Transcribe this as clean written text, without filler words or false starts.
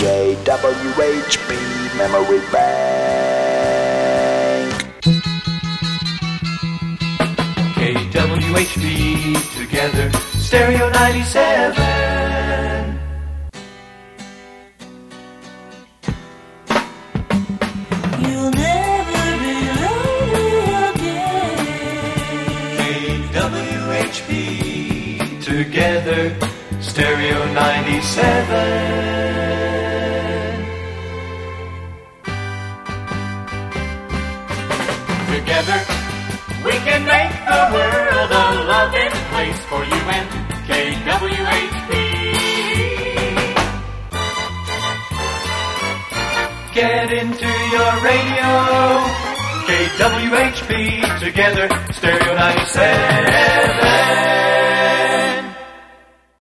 KWHP Memory Bank. KWHP together, Stereo 97. You'll never be lonely again. KWHP together, Stereo 97. Together, we can make the world a loving place for you and KWHP. Get into your radio, KWHP together, Stereo 97.